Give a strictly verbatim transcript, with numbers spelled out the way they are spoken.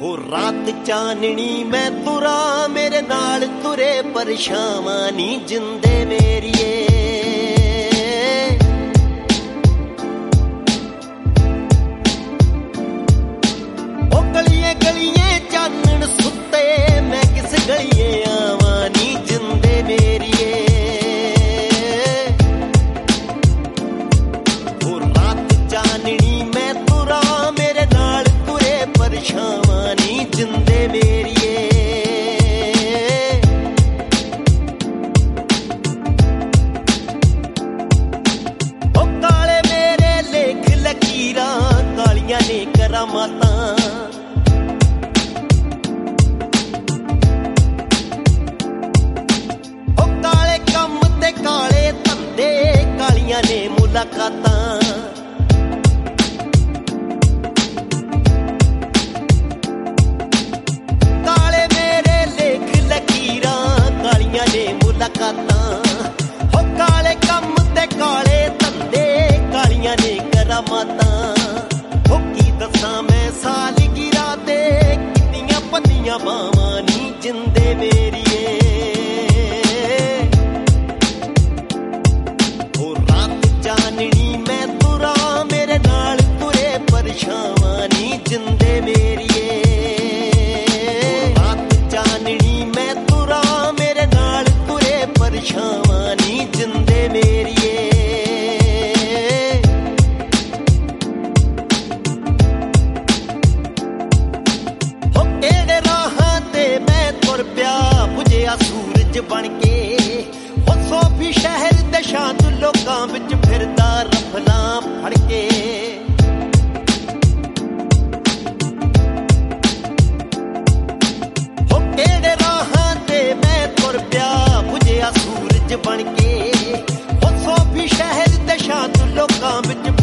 हो रात चाननी मैं तुरा मेरे नाल तुरे परछावां नी जिंदे मेरिए ओ गलिए गलिए चानन सुते मैं किस गलिए आवां नी जिंदे मेरिए हो रात चाननी मैं तुरा मेरे नाल तुरे परछावां जिंदे मेरिए ओ काले मेरे लेख लकीरां कालियां ने करामातां ओ काले कम ते काले धंधे कालियां ने मुलाकातां हो काले कम ते काले धंधे कालियां ने करामातां हो की दसां मैं सालगिरां ते कितनियां पन्नियां बावां नी जिंदे मेरिए हो रात चाननी मैं तुरा मेरे नाल तुरे परछावां नी जिंदे मेरिए रात चाननी मैं तुरा मेरे नाल तुरे परछावां नी जिंदे मेरिए हो केड़े राहां ते मैं तुर पिया बुझिया सूरज बन के हो सोफी शहर दे शांत लोकां विच फिरदा रफलां फड़ के हो केड़े राहां ते मैं तुर पिया बुझिया सूरज बन के हो सोफी शहर दे शांत लोकां विच